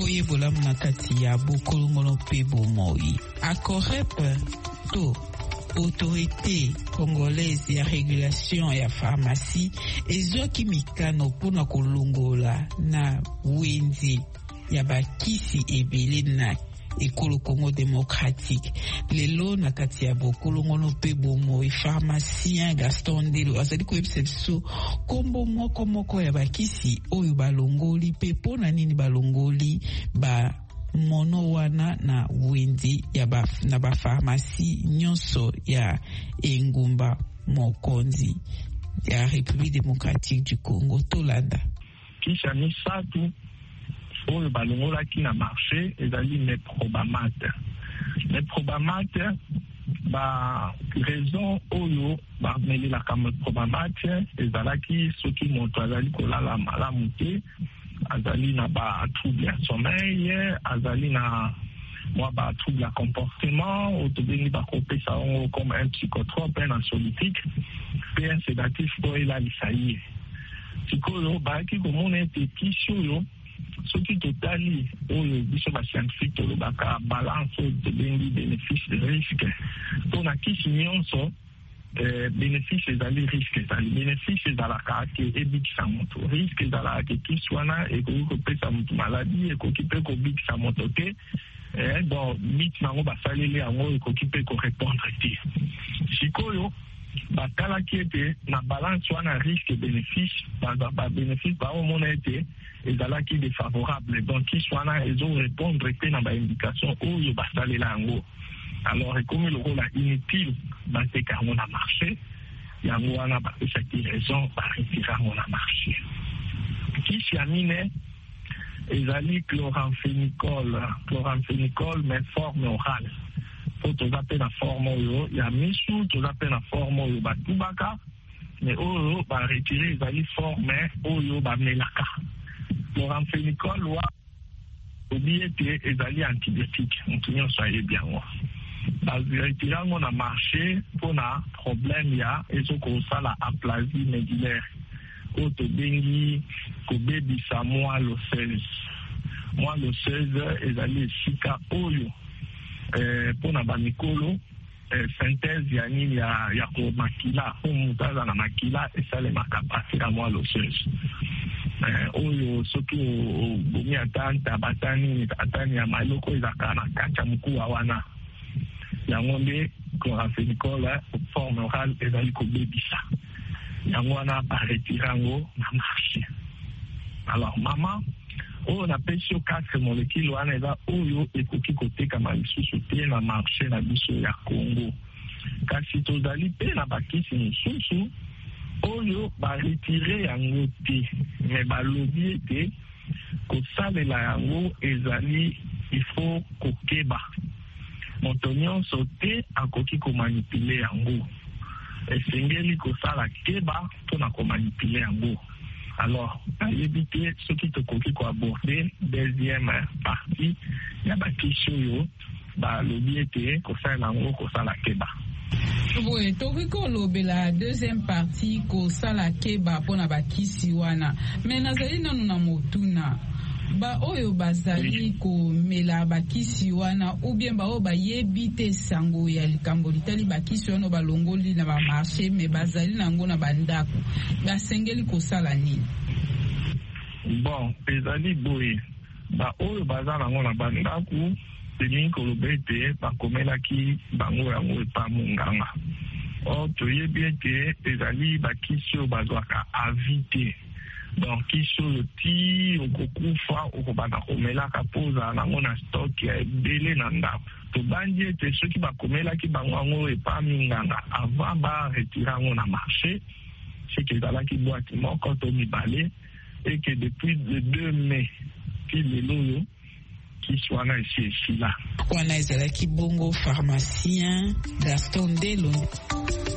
boyebola na kati ya bokolongono pe bomoi. ACOREP to Autorité congolaise ya régulation ya pharmacie ezwaki mikano mpona kolongola na wenze ya bakisi ebele na ekolo Congo démocratique. Lelo na kati ya bokolongono pe bomoi, pharmacien Gaston Ndelo azali koyebisa biso kombo moko ya bakisi oyo balongoli pe mpona nini balongoli ba mono wana na wenzi ya na ba pharmacie nyonso ya engumba mokonzi ya République démocratique du Congo tolanda. Kisha misatu oyo balongolaki na marché ezali Meprobamate. Meprobamate ba raison oyo bamelelaka Meprobamate ezalaki soki moto azali kolala malamu te, azali na ba trouble ya sommeil, azali na moi ba trouble ya comportement, otobengi bakopesa ongo comme un psychotrope, un anxiolytique, pe un sédatif po elalisa ye. Sikoyo baaki komona ete kisi oyo soki totali oyo biso bascientifique tolobaka balance otobengi bénéfice de risque, mpona kisi nyonso bénéfice ezali risque ezali. Bénéfice ezalaka ke ebikisa moto, risque ezalaka ke kisi wana ekoki kopesa moto maladi, ekoki mpe kobikisa moto te, donc miti nango basaleli yango ekoki mpe korépondre te. Sikoyo batalaki ete na balance wana risque bénéfice, babénéfice baomona ete ezalaki défavorable, donc kisi wana ezorépondre te na baindication oyo basalela yango. Alors, comme le rôle inutile, c'est car on a marché, il y a un cette raison, par retirer on a marché. Qui s'y a miné, ils allaient chloramphénicol, mais forme orale. Faut tout appeler la forme oyo, il y a mis sous, tout appeler la forme oyo, batubaka, mais oyo, retirer, ils allaient former oyo, melaka. Chloramphénicol, oubliez que ils allaient antibiotiques, on tenait soyez bien, retiré on a marché pour un problème ya ezokosala aplasie médulaire otobengi kobebisa moelle osseuse ezali esika oyo mpona bamikolo synthèse ya nini ya komakila po moto aza na makila esalemaka pasi ya moelle osseuse oyo soki obomi ata batani ya maloko ezalaka na kati ya mokuwa wana yango nde chloramphénicol forme orale ezali kobebisa yango wana baretire yango na marché. Alors mama oyo napesi yo 4 molécule wana eza oyo ekoki kotekama lisusu te na marché na biso ya Congo, kasi tozali mpe na bakisi mosusu oyo baretire yango te, me balobi ete kosalela yango ezali ifo kokeba moto nyonso te akoki komanipule yango, esengeli kosala keba mpona komanipule yango. Alors nayebi te soki tokoki koaborde deuxième partie ya bakisi oyo balobi ete kosalela yango kosala keba. Oui, tokoki kolobela deuxième partie kosala keba mpona bakisi wana, me nazali nanu na motuna ba oyo bazali komela bakisi wana ou bien ba oyo bayebi te sango ya likambo litali bakisi wana balongoli na bamarché me bazali nango na bandako basengeli kosala nini? Bon, ezali boye ba oyo baza nango na bandako telingi koloba ete bakomelaki bango yango epa monganga. Or toyebi ete ezali bakisi oyo bazwaka avi te, donc kisi oyo ti okokufa okobanda komelaka mpo ozala nango na stock ya ebele na ndako. Tobandi ete soki bakomelaki bango yango epa minganga avant baretire yango na marché, seke ezalaki boîte moko to mibale, et que depuis le 2 mai ti lelo oyo kisi wana esi esila. Wana ezalaki bongo pharmacien Gaston Ndelo.